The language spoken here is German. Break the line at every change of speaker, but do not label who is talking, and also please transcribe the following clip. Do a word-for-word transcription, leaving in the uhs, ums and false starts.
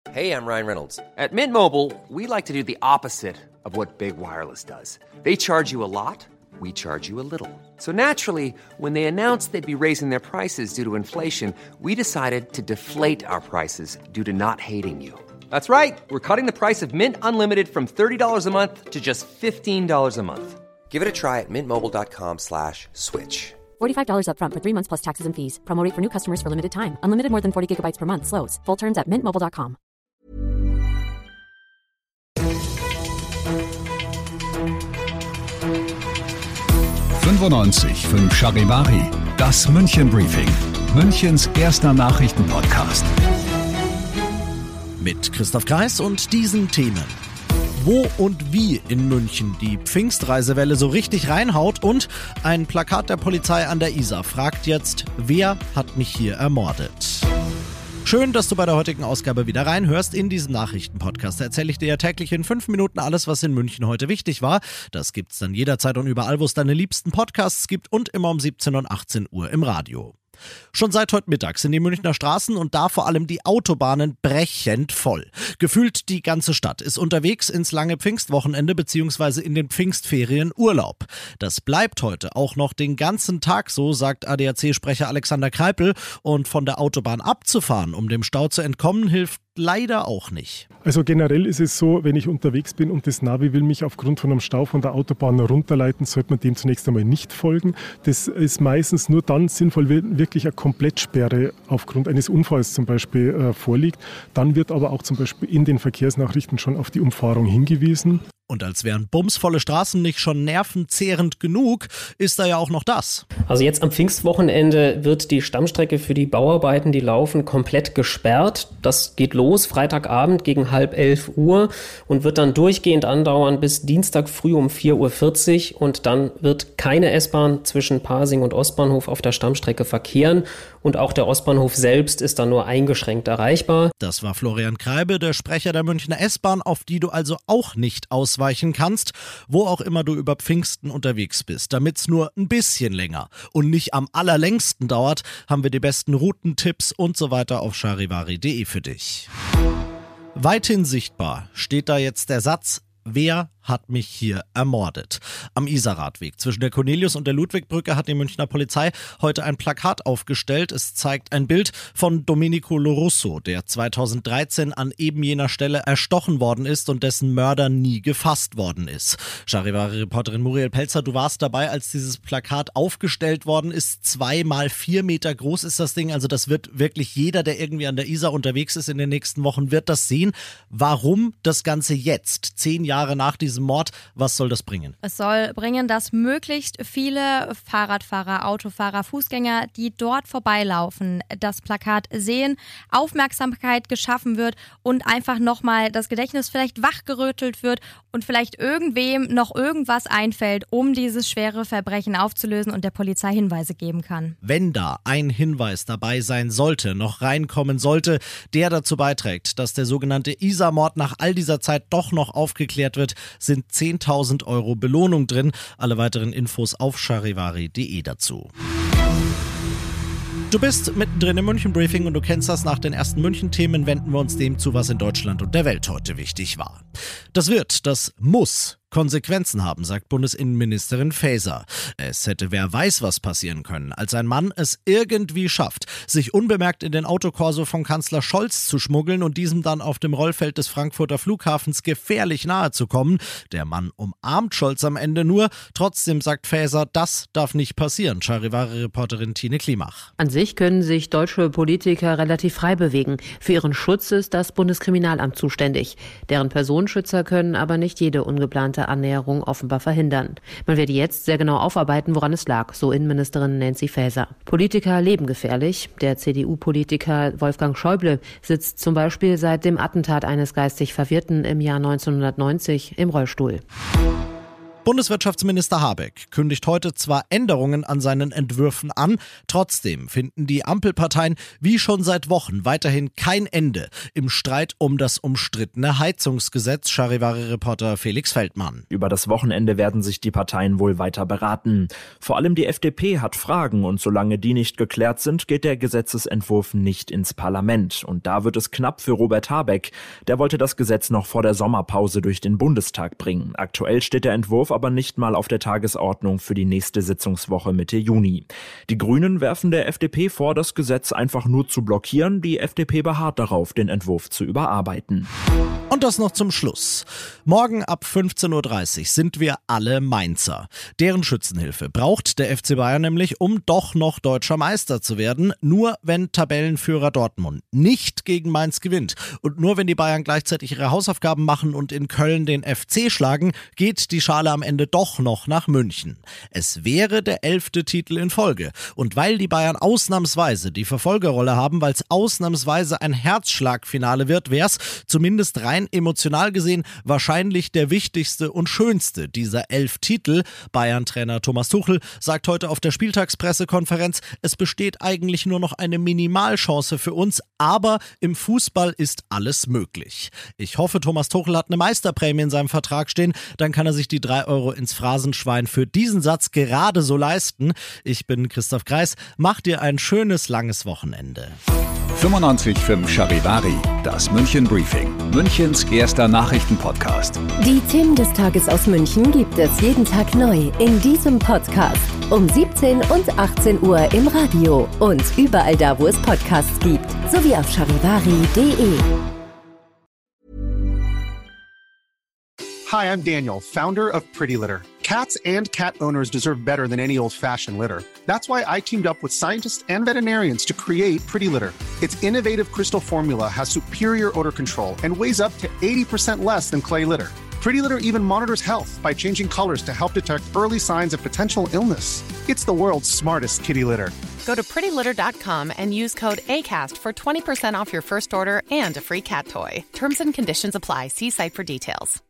Hey, I'm Ryan Reynolds. At Mint Mobile, we like to do the opposite of what Big Wireless does. They charge you a lot, we charge you a little. So naturally, when they announced they'd be raising their prices due to inflation, we decided to deflate our prices due to not hating you. That's right. We're cutting the price of Mint Unlimited from thirty dollars a month to just fifteen dollars a month. Give it a try at mintmobile.com slash switch.
forty-five dollars up front for three months plus taxes and fees. Promo rate for new customers for limited time. Unlimited more than forty gigabytes per month. Slows full terms at mint mobile dot com.
fünfundneunzig Komma fünf Charivari, das München Briefing, Münchens erster Nachrichtenpodcast.
Mit Christoph Kreis und diesen Themen. Wo und wie in München die Pfingstreisewelle so richtig reinhaut und ein Plakat der Polizei an der Isar fragt jetzt, wer hat mich hier ermordet? Schön, dass du bei der heutigen Ausgabe wieder reinhörst. In diesem Nachrichtenpodcast erzähle ich dir ja täglich in fünf Minuten alles, was in München heute wichtig war. Das gibt's dann jederzeit und überall, wo es deine liebsten Podcasts gibt und immer um siebzehn und achtzehn Uhr im Radio. Schon seit heute Mittag sind die Münchner Straßen und da vor allem die Autobahnen brechend voll. Gefühlt die ganze Stadt ist unterwegs ins lange Pfingstwochenende bzw. in den Pfingstferien Urlaub. Das bleibt heute auch noch den ganzen Tag so, sagt A D A C-Sprecher Alexander Kreipel. Und von der Autobahn abzufahren, um dem Stau zu entkommen, hilft leider auch nicht.
Also generell ist es so, wenn ich unterwegs bin und das Navi will mich aufgrund von einem Stau von der Autobahn runterleiten, sollte man dem zunächst einmal nicht folgen. Das ist meistens nur dann sinnvoll, wenn wirklich eine Komplettsperre aufgrund eines Unfalls zum Beispiel äh, vorliegt. Dann wird aber auch zum Beispiel in den Verkehrsnachrichten schon auf die Umfahrung hingewiesen.
Und als wären bumsvolle Straßen nicht schon nervenzehrend genug, ist da ja auch noch das.
Also jetzt am Pfingstwochenende wird die Stammstrecke für die Bauarbeiten, die laufen, komplett gesperrt. Das geht los Freitagabend gegen halb elf Uhr und wird dann durchgehend andauern bis Dienstag früh um vier Uhr vierzig. Und dann wird keine S-Bahn zwischen Pasing und Ostbahnhof auf der Stammstrecke verkehren. Und auch der Ostbahnhof selbst ist dann nur eingeschränkt erreichbar.
Das war Florian Kreibe, der Sprecher der Münchner S-Bahn, auf die du also auch nicht ausweichen kannst, wo auch immer du über Pfingsten unterwegs bist. Damit's nur ein bisschen länger und nicht am allerlängsten dauert, haben wir die besten Routentipps und so weiter auf charivari punkt de für dich. Weithin sichtbar steht da jetzt der Satz, wer hat mich hier ermordet? Am Isarradweg zwischen der Cornelius- und der Ludwigbrücke hat die Münchner Polizei heute ein Plakat aufgestellt. Es zeigt ein Bild von Domenico Lorusso, der zweitausenddreizehn an eben jener Stelle erstochen worden ist und dessen Mörder nie gefasst worden ist. Charivari-Reporterin Muriel Pelzer, du warst dabei, als dieses Plakat aufgestellt worden ist. Zwei mal vier Meter groß ist das Ding. Also das wird wirklich jeder, der irgendwie an der Isar unterwegs ist in den nächsten Wochen, wird das sehen. Warum das Ganze jetzt, zehn Jahre nach diesem Mord, was soll das bringen?
Es soll bringen, dass möglichst viele Fahrradfahrer, Autofahrer, Fußgänger, die dort vorbeilaufen, das Plakat sehen, Aufmerksamkeit geschaffen wird und einfach nochmal das Gedächtnis vielleicht wachgerüttelt wird und vielleicht irgendwem noch irgendwas einfällt, um dieses schwere Verbrechen aufzulösen und der Polizei Hinweise geben kann.
Wenn da ein Hinweis dabei sein sollte, noch reinkommen sollte, der dazu beiträgt, dass der sogenannte Isar-Mord nach all dieser Zeit doch noch aufgeklärt wird, sind zehntausend Euro Belohnung drin. Alle weiteren Infos auf charivari punkt de dazu. Du bist mittendrin im München-Briefing und du kennst das. Nach den ersten München-Themen wenden wir uns dem zu, was in Deutschland und der Welt heute wichtig war. Das wird, das muss Konsequenzen haben, sagt Bundesinnenministerin Faeser. Es hätte wer weiß was passieren können, als ein Mann es irgendwie schafft, sich unbemerkt in den Autokorso von Kanzler Scholz zu schmuggeln und diesem dann auf dem Rollfeld des Frankfurter Flughafens gefährlich nahe zu kommen. Der Mann umarmt Scholz am Ende nur. Trotzdem sagt Faeser, das darf nicht passieren. Charivari-Reporterin Tine Klimach.
An sich können sich deutsche Politiker relativ frei bewegen. Für ihren Schutz ist das Bundeskriminalamt zuständig. Deren Personenschützer können aber nicht jede ungeplante Annäherung offenbar verhindern. Man werde jetzt sehr genau aufarbeiten, woran es lag, so Innenministerin Nancy Faeser. Politiker leben gefährlich. Der C D U-Politiker Wolfgang Schäuble sitzt zum Beispiel seit dem Attentat eines geistig Verwirrten im Jahr neunzehnhundertneunzig im Rollstuhl.
Bundeswirtschaftsminister Habeck kündigt heute zwar Änderungen an seinen Entwürfen an, trotzdem finden die Ampelparteien wie schon seit Wochen weiterhin kein Ende im Streit um das umstrittene Heizungsgesetz. Charivari-Reporter Felix Feldmann.
Über das Wochenende werden sich die Parteien wohl weiter beraten. Vor allem die F D P hat Fragen und solange die nicht geklärt sind, geht der Gesetzesentwurf nicht ins Parlament. Und da wird es knapp für Robert Habeck. Der wollte das Gesetz noch vor der Sommerpause durch den Bundestag bringen. Aktuell steht der Entwurf aber nicht mal auf der Tagesordnung für die nächste Sitzungswoche Mitte Juni. Die Grünen werfen der F D P vor, das Gesetz einfach nur zu blockieren. Die F D P beharrt darauf, den Entwurf zu überarbeiten.
Und das noch zum Schluss. Morgen ab fünfzehn Uhr dreißig sind wir alle Mainzer. Deren Schützenhilfe braucht der F C Bayern nämlich, um doch noch deutscher Meister zu werden. Nur wenn Tabellenführer Dortmund nicht gegen Mainz gewinnt und nur wenn die Bayern gleichzeitig ihre Hausaufgaben machen und in Köln den F C schlagen, geht die Schale am Ende doch noch nach München. Es wäre der elfte Titel in Folge. Und weil die Bayern ausnahmsweise die Verfolgerrolle haben, weil es ausnahmsweise ein Herzschlagfinale wird, wäre es zumindest rein emotional gesehen wahrscheinlich der wichtigste und schönste dieser elf Titel. Bayern-Trainer Thomas Tuchel sagt heute auf der Spieltagspressekonferenz, es besteht eigentlich nur noch eine Minimalchance für uns, aber im Fußball ist alles möglich. Ich hoffe, Thomas Tuchel hat eine Meisterprämie in seinem Vertrag stehen, dann kann er sich die drei Euro ins Phrasenschwein für diesen Satz gerade so leisten. Ich bin Christoph Kreis, mach dir ein schönes, langes Wochenende.
fünfundneunzig Komma fünf Charivari, das München Briefing, Münchens erster Nachrichtenpodcast.
Die Themen des Tages aus München gibt es jeden Tag neu in diesem Podcast. Um siebzehn und achtzehn Uhr im Radio und überall da, wo es Podcasts gibt, sowie auf charivari punkt de.
Hi, I'm Daniel, founder of Pretty Litter. Cats and cat owners deserve better than any old-fashioned litter. That's why I teamed up with scientists and veterinarians to create Pretty Litter. Its innovative crystal formula has superior odor control and weighs up to eighty percent less than clay litter. Pretty Litter even monitors health by changing colors to help detect early signs of potential illness. It's the world's smartest kitty litter.
Go to pretty litter dot com and use code ACAST for twenty percent off your first order and a free cat toy. Terms and conditions apply. See site for details.